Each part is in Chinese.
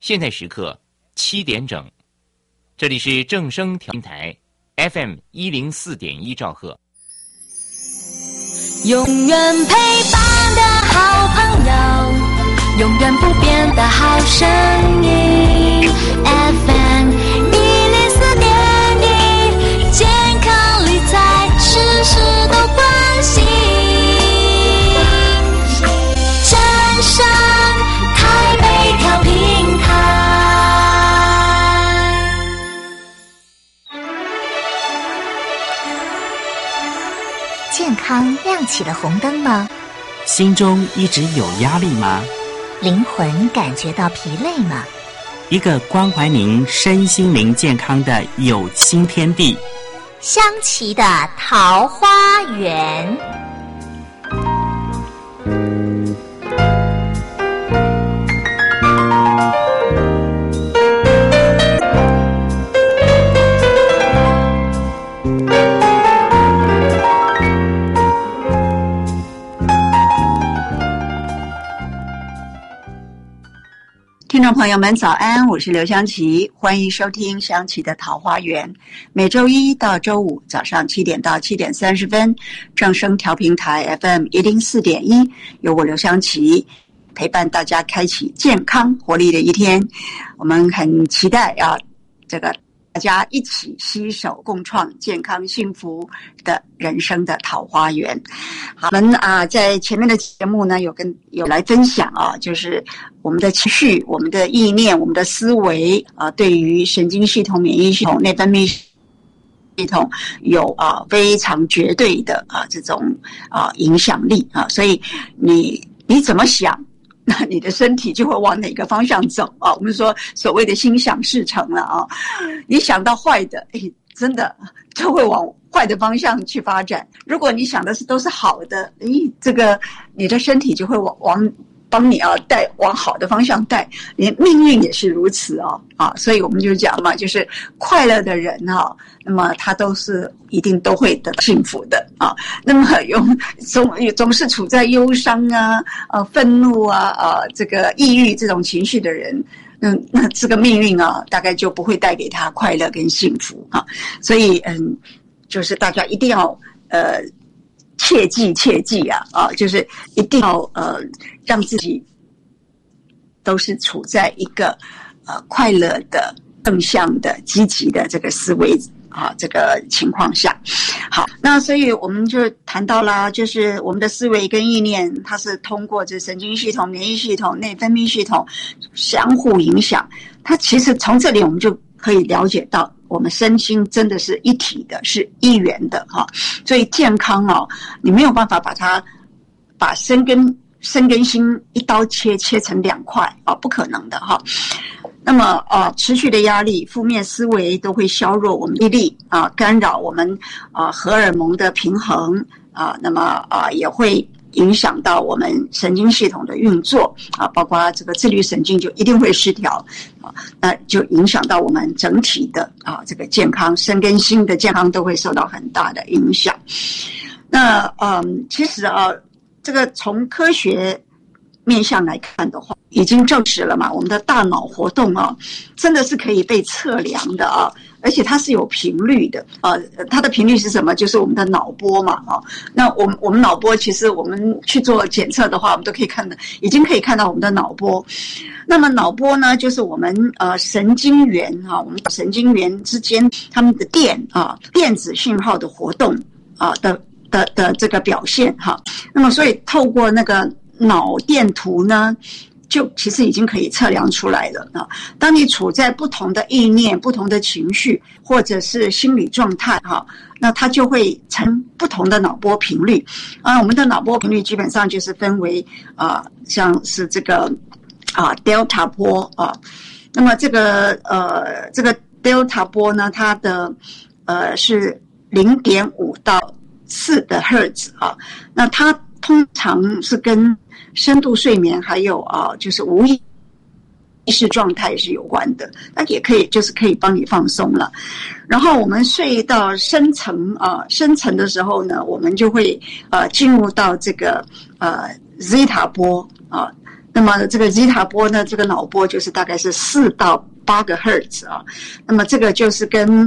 现在时刻7点整，这里是正声调频台 FM104.1兆赫。 永远陪伴的好朋友，永远不变的好声音 FM104.1，健康理财事事都关心，正声台北调频台。 健康亮起了红灯吗？ 心中一直有压力吗？ 灵魂感觉到疲累吗？ 一个关怀您身心灵健康的有心天地， 香琪的桃花源。 听众朋友们早安，我是刘香琪，欢迎收听香琪的桃花源。每周一到周五早上7点到7点30分，正声调频台 FM104.1，由我刘香琪陪伴大家开启健康活力的一天。我们很期待大家一起携手共创健康幸福的人生的桃花源。好，我们在前面的节目呢有来分享就是我们的情绪、我们的意念、我们的思维对于神经系统、免疫系统、内分泌系统有非常绝对的这种影响力所以你怎么想，那你的身体就会往哪个方向走我们说所谓的心想事成了你想到坏的，真的就会往坏的方向去发展。如果你想的都是好的，这个你的身体就会帮你带往好的方向带，连命运也是如此所以我们就讲嘛，就是快乐的人那么他一定都会得到幸福的那么总是处在忧伤愤怒这个抑郁这种情绪的人，那这个命运大概就不会带给他快乐跟幸福所以就是大家一定要切记就是一定要让自己都是处在一个快乐的、正向的、积极的这个思维这个情况下。好，那所以我们就谈到啦，就是我们的思维跟意念，它是通过这神经系统、免疫系统、内分泌系统相互影响。它其实从这里我们就可以了解到，我们身心真的是一体的，是一元的所以健康你没有办法把身跟心一刀切成2块不可能的那么持续的压力、负面思维都会削弱我们的力干扰我们荷尔蒙的平衡那么也会影响到我们神经系统的运作包括这个自律神经就一定会失调那就影响到我们整体的这个健康，身跟心的健康都会受到很大的影响。那其实这个从科学面向来看的话，已经证实了嘛，我们的大脑活动真的是可以被测量的而且它是有频率的它的频率是什么？就是我们的脑波嘛那我们脑波其实我们去做检测的话，我们都可以已经可以看到我们的脑波。那么脑波呢，就是我们神经元我们神经元之间它们的电子讯号的活动的这个表现那么所以透过那个脑电图呢，就其实已经可以测量出来了当你处在不同的意念、不同的情绪或者是心理状态那它就会成不同的脑波频率我们的脑波频率基本上就是分为像是这个delta 波那么这个 delta 波呢，它的是 0.5 到4的赫兹那它通常是跟深度睡眠还有就是无意识状态是有关的，那也可以帮你放松了。然后我们睡到深层的时候呢，我们就会进入到这个zeta 波那么这个 zeta 波呢，这个脑波就是大概是4到8个赫兹啊。那么这个就是跟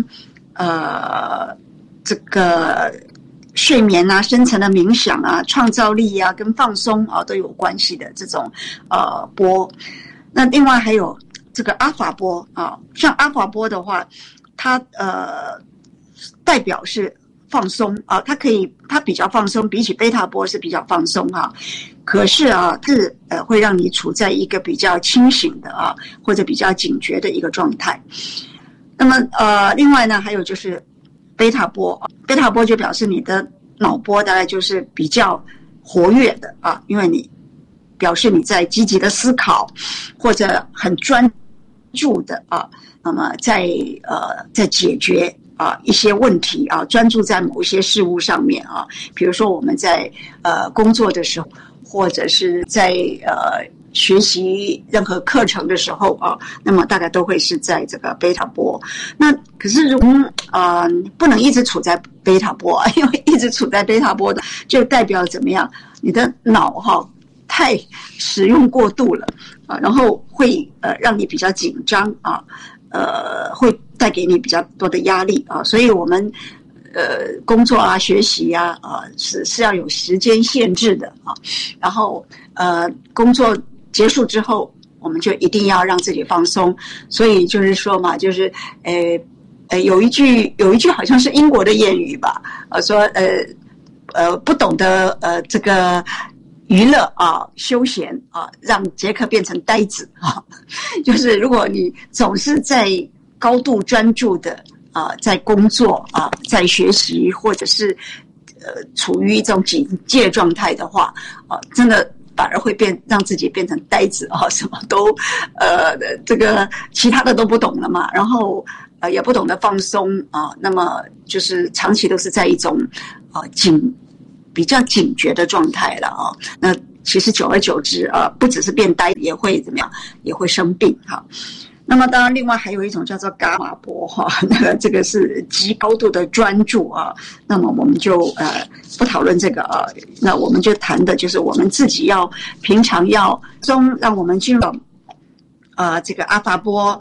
这个睡眠啊、深层的冥想啊、创造力啊、跟放松啊都有关系的这种波。那另外还有这个阿法波啊，像阿法波的话，它代表是放松啊，它比较放松，比起贝塔波是比较放松啊。可是啊，是会让你处在一个比较清醒的啊，或者比较警觉的一个状态。那么另外呢，还有就是贝塔波，贝塔波就表示你的脑波大概就是比较活跃的啊，因为你表示你在积极的思考，或者很专注的啊，那么在解决一些问题啊，专注在某一些事物上面啊，比如说我们在工作的时候，或者是在学习任何课程的时候啊，那么大概都会是在这个贝塔波。那可是如果不能一直处在贝塔波啊，因为一直处在贝塔波的，就代表怎么样？你的脑太使用过度了啊，然后会让你比较紧张啊，会带给你比较多的压力啊，所以我们工作啊、学习啊是要有时间限制的啊。然后工作结束之后，我们就一定要让自己放松。所以就是说嘛，就是有一句好像是英国的谚语吧，说不懂得这个娱乐啊、休闲啊，让杰克变成呆子啊。就是如果你总是在高度专注的在工作啊，在学习，或者是处于一种警戒状态的话，真的反而会让自己变成呆子啊，什么都这个其他的都不懂了嘛，然后也不懂得放松啊，那么就是长期都是在一种比较警觉的状态了啊。那其实久而久之不只是变呆，也会怎么样，也会生病哈。那么当然另外还有一种叫做伽马波哈，这个是极高度的专注啊。那么我们就不讨论这个那我们就谈的就是我们自己平常要让我们进入这个阿法波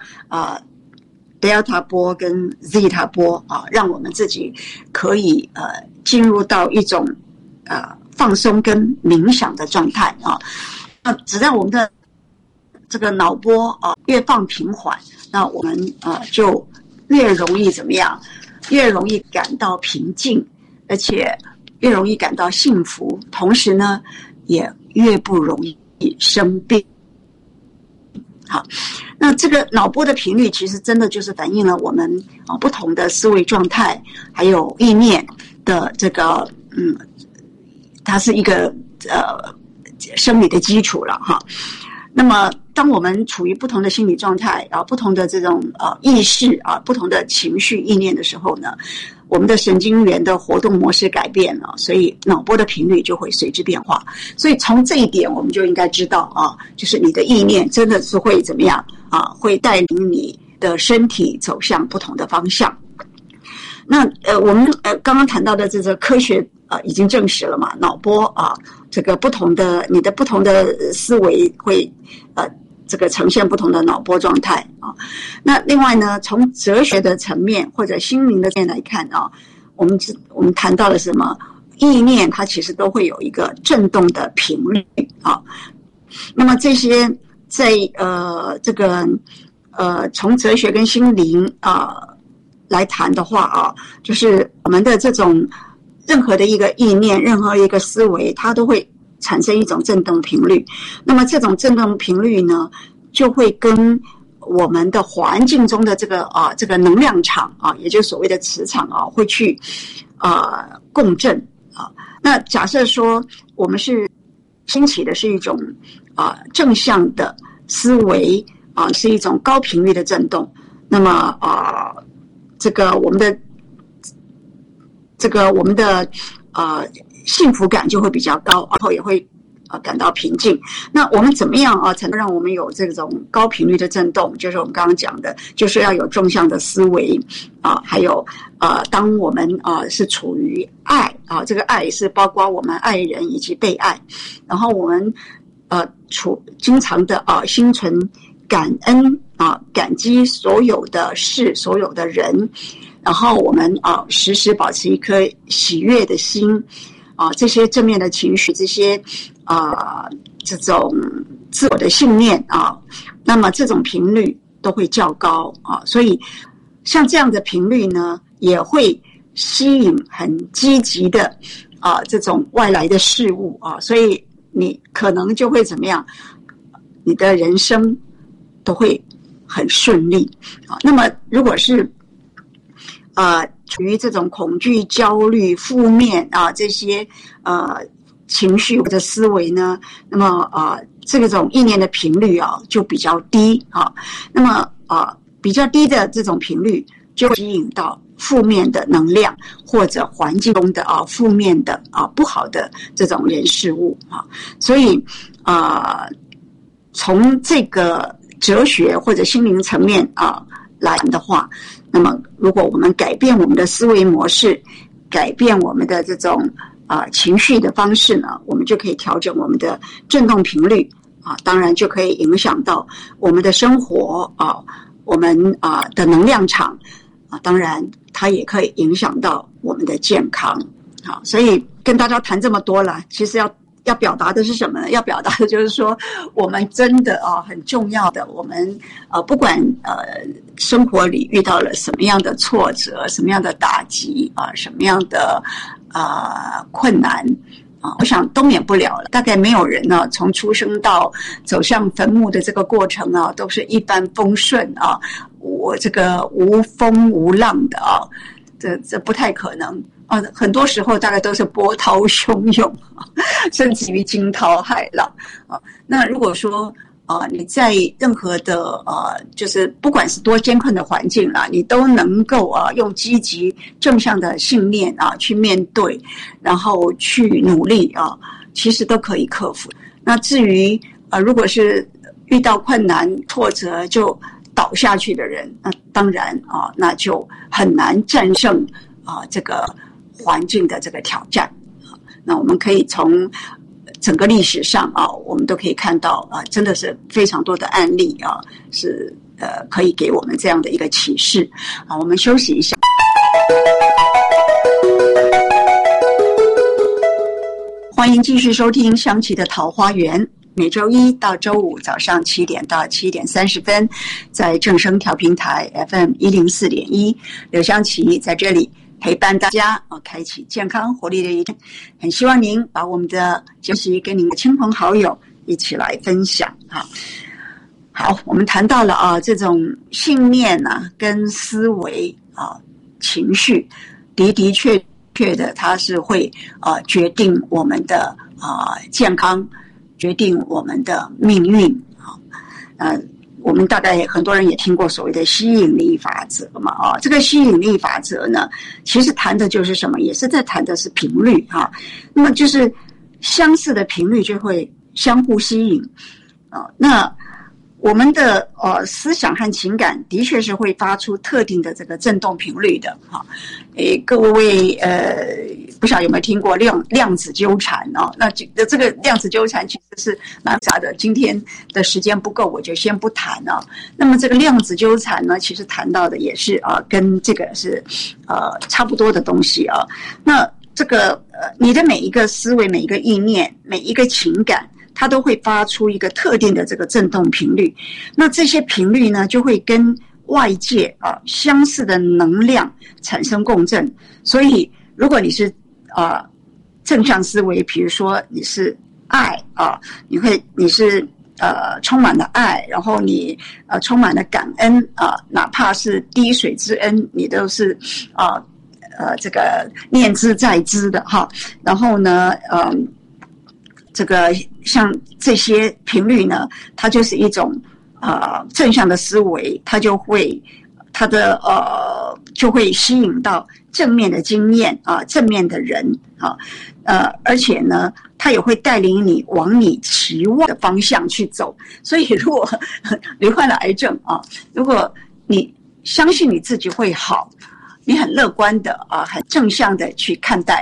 Delta 波跟 Zeta 波让我们自己可以进入到一种放松跟冥想的状态啊。那只要我们的这个脑波越放平缓，那我们就越容易怎么样？越容易感到平静，而且越容易感到幸福，同时呢，也越不容易生病。好，那这个脑波的频率其实真的就是反映了我们不同的思维状态，还有意念的这个它是一个生理的基础了哈。那么当我们处于不同的心理状态不同的这种意识不同的情绪意念的时候呢，我们的神经元的活动模式改变了，所以脑波的频率就会随之变化。所以从这一点我们就应该知道就是你的意念真的是会怎么样会带领你的身体走向不同的方向。那我们刚刚谈到的这个科学已经证实了嘛，脑波这个你的不同的思维会这个呈现不同的脑波状态那另外呢，从哲学的层面或者心灵的层面来看我们谈到了什么？意念它其实都会有一个振动的频率那么这些在这个从哲学跟心灵来谈的话就是我们的这种任何的一个意念，任何一个思维，它都会产生一种振动频率。那么这种振动频率呢，就会跟我们的环境中的这个能量场也就是所谓的磁场会去共振那假设说我们是兴起的是一种正向的思维是一种高频率的振动，那么这个我们的幸福感就会比较高，然后也会感到平静。那我们怎么样才能让我们有这种高频率的振动？就是我们刚刚讲的，就是要有正向的思维还有当我们是处于爱这个爱是包括我们爱人以及被爱，然后我们经常的心存感恩感激所有的事，所有的人，然后我们时时保持一颗喜悦的心这些正面的情绪，这些这种自我的信念那么这种频率都会较高所以像这样的频率呢，也会吸引很积极的这种外来的事物所以你可能就会怎么样，你的人生都会很顺利那么如果是处于这种恐惧、焦虑、负面这些情绪或者思维呢，那么这种意念的频率就比较低那么比较低的这种频率就吸引到负面的能量或者环境中的负面的不好的这种人事物所以从这个哲学或者心灵层面来的话，那么如果我们改变我们的思维模式，改变我们的这种情绪的方式呢，我们就可以调整我们的振动频率当然就可以影响到我们的生活我们的能量场当然它也可以影响到我们的健康所以跟大家谈这么多了，其实要表达的是什么呢？要表达的就是说，我们真的很重要的，我们不管生活里遇到了什么样的挫折，什么样的打击什么样的困难我想都免不了了。大概没有人呢从出生到走向坟墓的这个过程都是一帆风顺我这个无风无浪的这不太可能很多时候大概都是波涛汹涌甚至于惊涛骇浪那如果说你在任何的就是不管是多艰困的环境啦，你都能够用积极正向的信念去面对，然后去努力其实都可以克服。那至于如果是遇到困难挫折就倒下去的人，那当然那就很难战胜这个环境的这个挑战那我们可以从整个历史上我们都可以看到真的是非常多的案例是可以给我们这样的一个启示我们休息一下。欢迎继续收听香琪的桃花源，每周一到周五早上7点到7点30分，在正声调频台 FM104.1，刘香琪在这里陪伴大家开启健康活力的一天。很希望您把我们的节目跟您的亲朋好友一起来分享好，我们谈到了这种信念跟思维情绪的确的它是会决定我们的健康，决定我们的命运我们大概很多人也听过所谓的吸引力法则嘛这个吸引力法则呢，其实谈的就是什么？也是在谈的是频率那么就是相似的频率就会相互吸引那我们的思想和情感的确是会发出特定的这个振动频率的各位不晓得有没有听过量子纠缠那这个量子纠缠其实是蛮杂的，今天的时间不够，我就先不谈那么这个量子纠缠呢，其实谈到的也是跟这个是差不多的东西那这个你的每一个思维、每一个意念、每一个情感，它都会发出一个特定的这个振动频率，那这些频率呢就会跟外界相似的能量产生共振。所以如果你是正向思维，比如说你是爱你是充满了爱，然后你充满了感恩哪怕是滴水之恩你都是这个念之在之的然后呢这个像这些频率呢，它就是一种正向的思维，它就会吸引到正面的经验正面的人而且呢它也会带领你往你期望的方向去走。所以如果罹患了癌症如果你相信你自己会好，你很乐观的很正向的去看待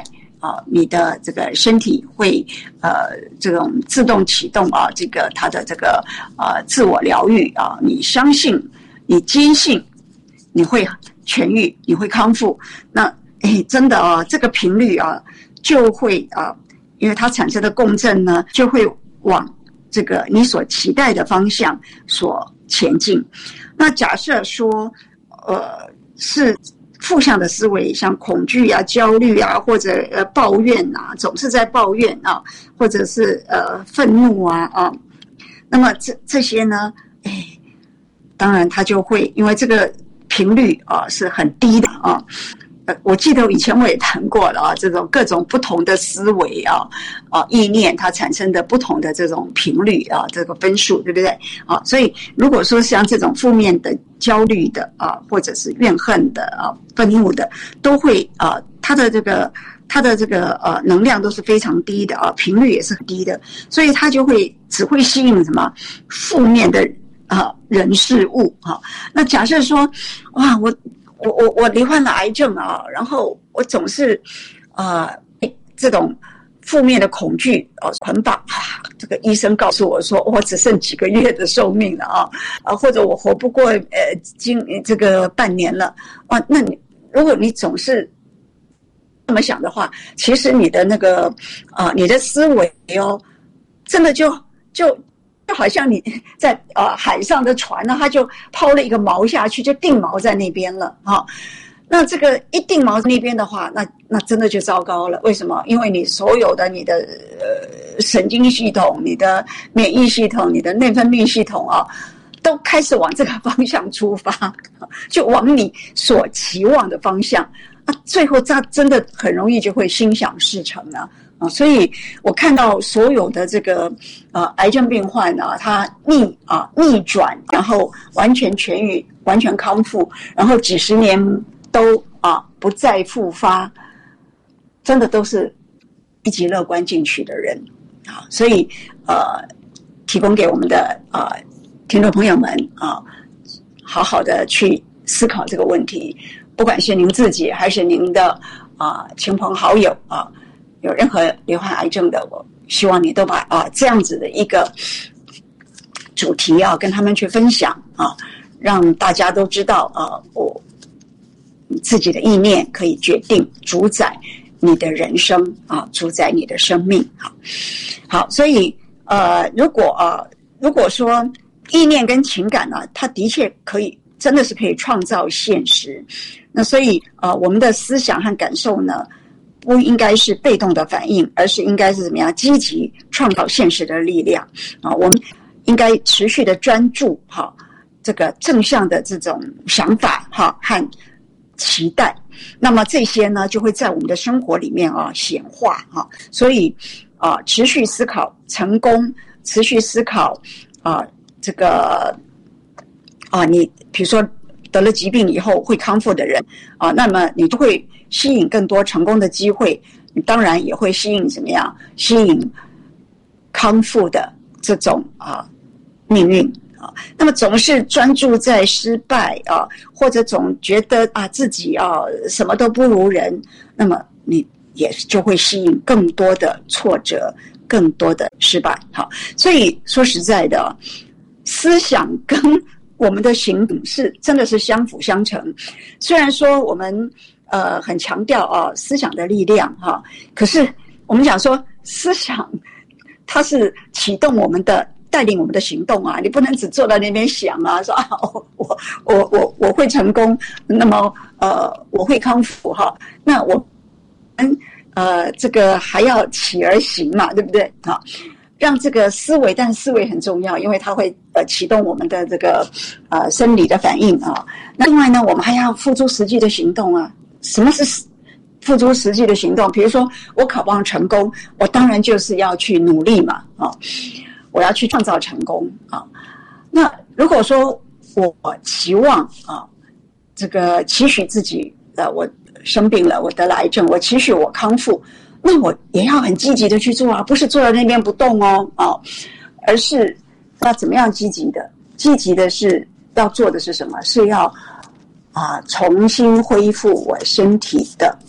你的这个身体会这种自动启动这个它的这个自我疗愈你相信，你坚信你会痊愈，你会康复，那真的这个频率就会因为它产生的共振呢，就会往这个你所期待的方向所前进。那假设说是负向的思维，像恐惧焦虑或者抱怨总是在抱怨或者是愤怒那么这些呢，当然它就会因为这个频率是很低的我记得以前我也谈过了这种各种不同的思维意念它产生的不同的这种频率这个分数，对不对所以如果说像这种负面的焦虑的或者是怨恨的愤怒的，都会它的这个能量都是非常低的频率也是很低的，所以它就会只会吸引什么负面的人事物那假设说哇我罹患了癌症然后我总是这种负面的恐惧捆绑这个医生告诉我说我只剩几个月的寿命了或者我活不过这个半年了那如果你总是这么想的话，其实你的那个你的思维真的就好像你在海上的船呢，它就抛了一个锚下去，就定锚在那边了那这个一定锚在那边的话，那真的就糟糕了。为什么？因为你所有的你的神经系统、你的免疫系统、你的内分泌系统都开始往这个方向出发，就往你所期望的方向最后它真的很容易就会心想事成所以我看到所有的这个癌症病患他逆转，然后完全痊愈，完全康复，然后几十年都不再复发，真的都是一级乐观进取的人所以提供给我们的听众朋友们好好的去思考这个问题，不管是您自己还是您的亲朋好友有任何罹患癌症的，我希望你都把这样子的一个主题跟他们去分享让大家都知道我自己的意念可以决定主宰你的人生主宰你的生命好，所以如果说意念跟情感它的确可以真的是可以创造现实，那所以我们的思想和感受呢不应该是被动的反应，而是应该是怎么样积极创造现实的力量我们应该持续的专注这个正向的这种想法和期待，那么这些呢就会在我们的生活里面显化所以持续思考成功，持续思考这个你比如说得了疾病以后会康复的人那么你就会吸引更多成功的机会，你当然也会吸引怎么样？吸引康复的这种命运那么总是专注在失败或者总觉得自己什么都不如人，那么你也就会吸引更多的挫折，更多的失败所以说实在的，思想跟我们的行动真的是相辅相成。虽然说我们很强调思想的力量可是我们讲说思想它是启动我们的带领我们的行动你不能只坐在那边想说我会成功，那么我会康复那我们这个还要起而行嘛，对不对让这个思维，但思维很重要，因为它会启动我们的这个生理的反应那另外呢，我们还要付诸实际的行动什么是付诸实际的行动？比如说我渴望成功，我当然就是要去努力嘛我要去创造成功那如果说我期望这个期许自己我生病了，我得了癌症，我期许我康复，那我也要很积极的去做不是坐在那边不动而是要怎么样积极的？积极的是要做的是什么？是要重新恢复我身体的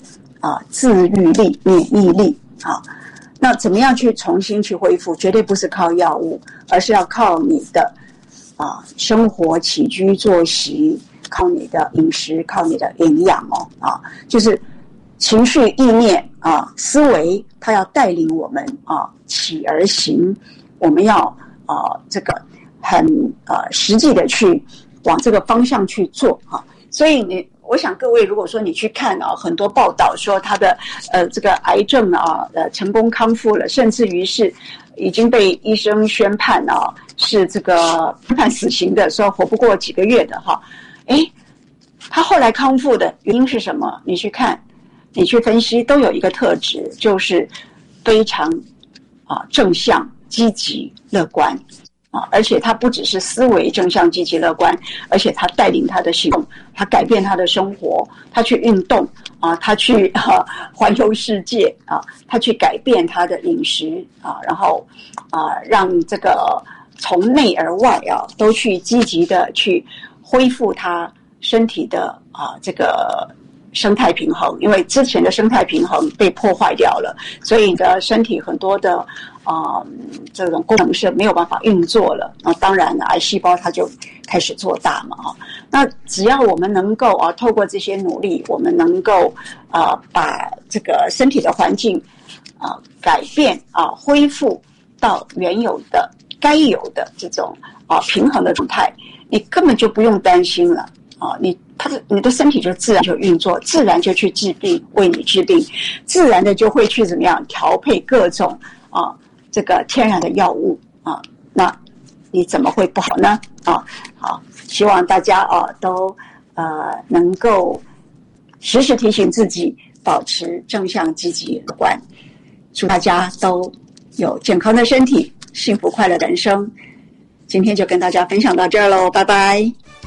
自愈力、免疫力啊。那怎么样去重新去恢复？绝对不是靠药物，而是要靠你的生活起居作息，靠你的饮食，靠你的营养就是情绪、意念思维，它要带领我们起而行，我们要这个很实际的去往这个方向去做所以我想各位，如果说你去看很多报道说他的这个癌症成功康复了，甚至于是已经被医生宣判是这个判死刑的，说活不过几个月的他后来康复的原因是什么？你去看，你去分析，都有一个特质，就是非常正向、积极、乐观而且他不只是思维正向、积极、乐观，而且他带领他的行动，他改变他的生活，他去运动他去环游世界他去改变他的饮食然后让这个从内而外都去积极的去恢复他身体的这个生态平衡，因为之前的生态平衡被破坏掉了，所以你的身体很多的这种功能是没有办法运作了当然癌细胞它就开始做大嘛那只要我们能够透过这些努力，我们能够把这个身体的环境改变恢复到原有的该有的这种平衡的状态，你根本就不用担心了你的身体就自然就运作，自然就去治病，为你治病，自然的就会去怎么样调配各种这个天然的药物那你怎么会不好呢好，希望大家都能够时时提醒自己，保持正向、积极、乐观。祝大家都有健康的身体，幸福快乐的人生。今天就跟大家分享到这儿喽，拜拜。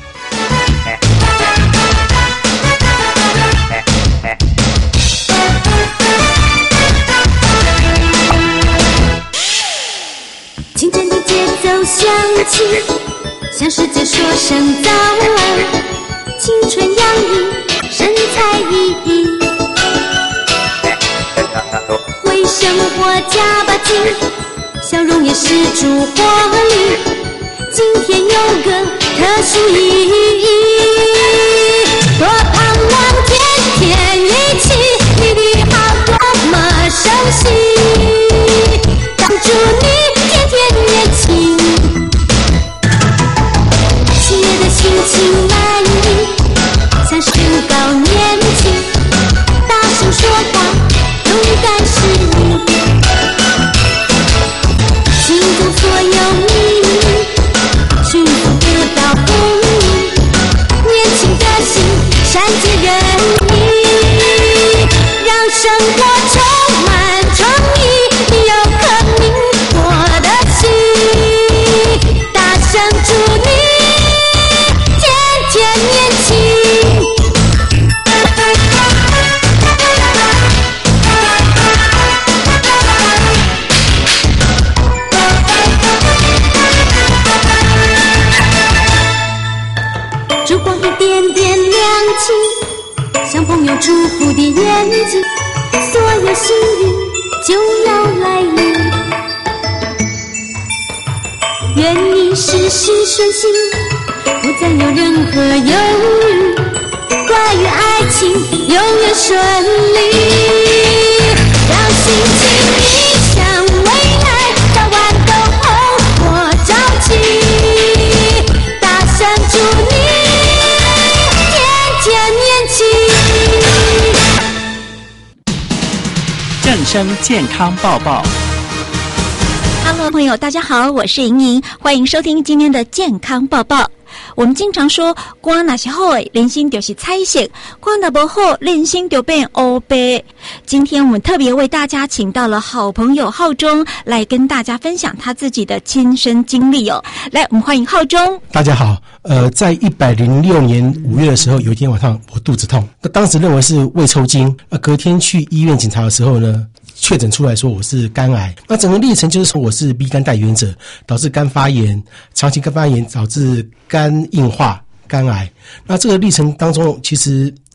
清晨的节奏响起，向世界说声早安。青春洋溢，神采奕奕，为生活加把劲，笑容也使出活力。今天有个特殊意义，多盼望天天一起，你的好多么熟悉，帮助你天天年轻，喜悦的心情满意，像身高年轻，大声说话，勇敢是你，心中所有秘密，幸福得到供应，年轻的心善解人意，让生活充满诚意，你有颗明活的心，大声祝你天天年轻。烛光一点点亮起，像朋友祝福的眼睛，所有幸运就要来临。愿你事事顺心，不再有任何犹豫，关于爱情永远顺利，让心情迎向未来，早晚都红火朝气，大声祝你天天年轻。 正声健康报报。 Hello， 朋友，大家好，我是莹莹，欢迎收听今天的健康报报。我们经常说，肝若是好的，人生就是彩色；肝若不好，人生就变黑白。今天我们特别为大家请到了好朋友浩中来跟大家分享他自己的亲身经历哦。来，我们欢迎浩中。 大家好，在106年5月的时候，有一天晚上我肚子痛，那当时认为是胃抽筋，隔天去医院检查的时候呢，确诊出来说我是肝癌。那整个历程就是从我是 B 肝带原者，导致肝发炎，长期肝发炎导致肝硬化、肝癌。那这个历程当中，其实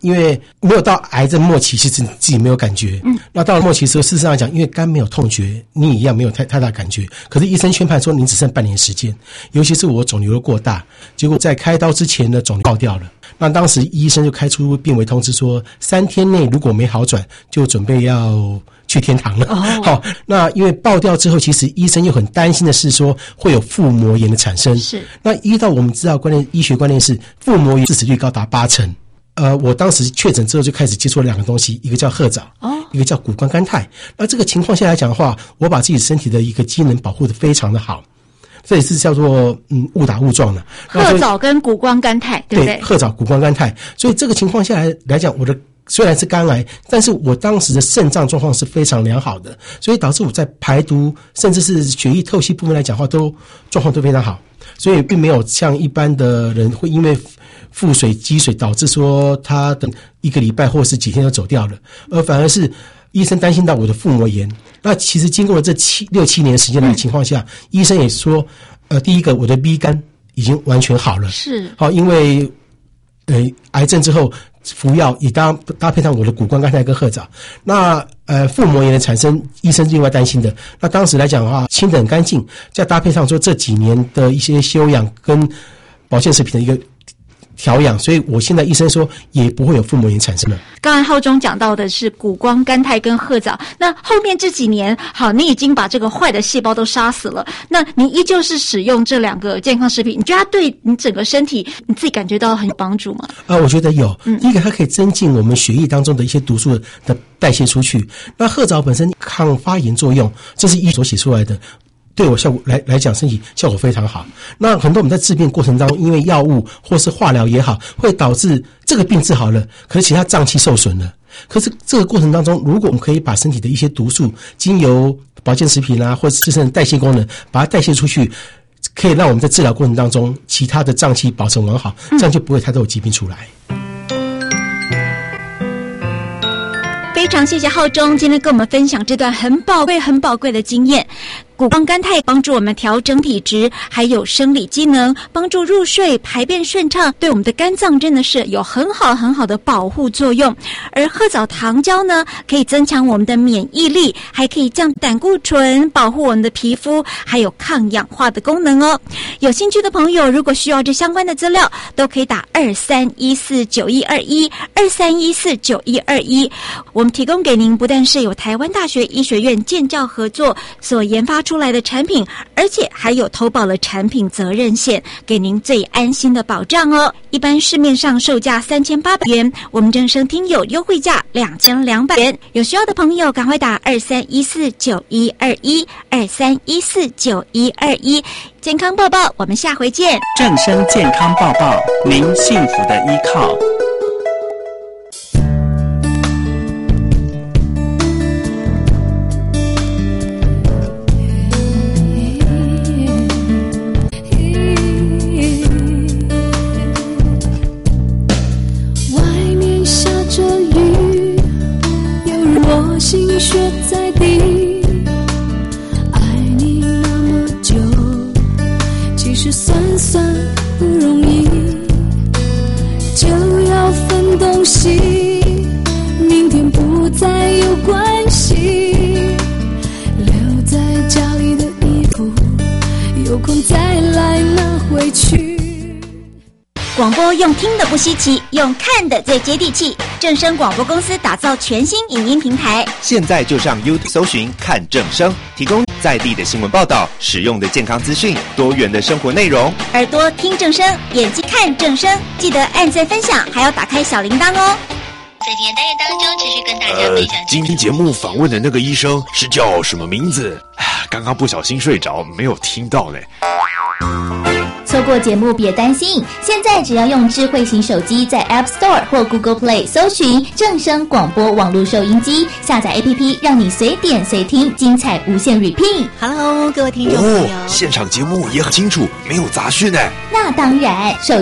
因为没有到癌症末期，其实自己没有感觉。那到了末期的时候，事实上讲，因为肝没有痛觉，你一样没有太大感觉。可是医生宣判说你只剩半年时间，尤其是我肿瘤过大，结果在开刀之前呢，肿瘤爆掉了。那当时医生就开出病危通知说，3天内如果没好转，就准备要去天堂了。好，那因为爆掉之后，其实医生又很担心的是说会有腹膜炎的产生。 是。 那依照我们知道医学观念是腹膜炎致死率高达80%。我当时确诊之后就开始接触了2个东西，一个叫褐藻，一个叫谷胱甘肽。那这个情况下来讲的话，我把自己身体的一个机能保护得非常的好。这也是叫做误打误撞的。 褐藻跟谷胱甘肽，对不对？ 对，褐藻、谷胱甘肽。所以这个情况下来讲，我的虽然是肝癌，但是我当时的肾脏状况是非常良好的，所以导致我在排毒甚至是血液透析部分来讲的话，状况都非常好。所以并没有像一般的人会因为腹水积水导致说他等1个礼拜或是几天就走掉了，而反而是医生担心到我的腹膜炎。那其实经过了这6、7年时间的情况下，医生也说，第一个我的 B 肝已经完全好了， 是好，因为癌症之后服药也搭配上我的谷胱甘肽跟褐藻。那腹膜炎的产生，医生另外担心的。那当时来讲的话，清得很干净，再搭配上说这几年的一些休养跟保健食品的一个调养，所以我现在医生说也不会有腹膜炎产生了。 刚才浩中讲到的是谷胱甘肽跟褐藻，那后面这几年，好，你已经把这个坏的细胞都杀死了，那你依旧是使用这2个健康食品，你觉得它对你整个身体你自己感觉到很有帮助吗？ 我觉得有。第一个，它可以增进我们血液当中的一些毒素的代谢出去。那褐藻本身抗发炎作用，这是医所写出来的。对我效果来讲，身体效果非常好。那很多我们在治病过程当中，因为药物或是化疗也好，会导致这个病治好了，可是其他脏器受损了。可是这个过程当中，如果我们可以把身体的一些毒素，经由保健食品或者自身的代谢功能，把它代谢出去，可以让我们在治疗过程当中，其他的脏器保存完好，这样就不会太多有疾病出来。 非常谢谢浩中今天跟我们分享这段很宝贵的经验。谷胱甘肽帮助我们调整体质，还有生理机能，帮助入睡、排便顺畅，对我们的肝脏真的是有很好的保护作用。而褐藻糖胶呢，可以增强我们的免疫力，还可以降胆固醇，保护我们的皮肤，还有抗氧化的功能哦。有兴趣的朋友，如果需要这相关的资料，都可以打23149121，23149121。我们提供给您不但是有台湾大学医学院建教合作所研发出来的产品，而且还有投保了产品责任险，给您最安心的保障哦。一般市面上售价3800元，我们正声听友优惠价2200元。有需要的朋友赶快打23149121，23149121。健康报报，我们下回见。 正声健康报报，您幸福的依靠。 心血在地，爱你那么久，其实算不容易，就要分东西，明天不再有关系，留在家里的衣服，有空再来拿回去。 广播用听的不稀奇，用看的最接地气。正声广播公司打造全新影音平台， 现在就上 YouTube 搜寻看正声，提供在地的新闻报道、实用的健康资讯、多元的生活内容。 耳朵听正声，眼睛看正声，记得按赞分享，还要打开小铃铛哦。 在今天单元当中，持续跟大家分享。 今天节目访问的那个医生是叫什么名字？刚刚不小心睡着，没有听到嘞。 错过节目别担心，现在只要用智慧型手机在 App Store 或 Google Play 搜寻正声广播网络收音机，下载 APP 让你随点随听，精彩无限 repeat。 Hello， 各位听众朋友， 现场节目也很清楚，没有杂讯。 那当然，手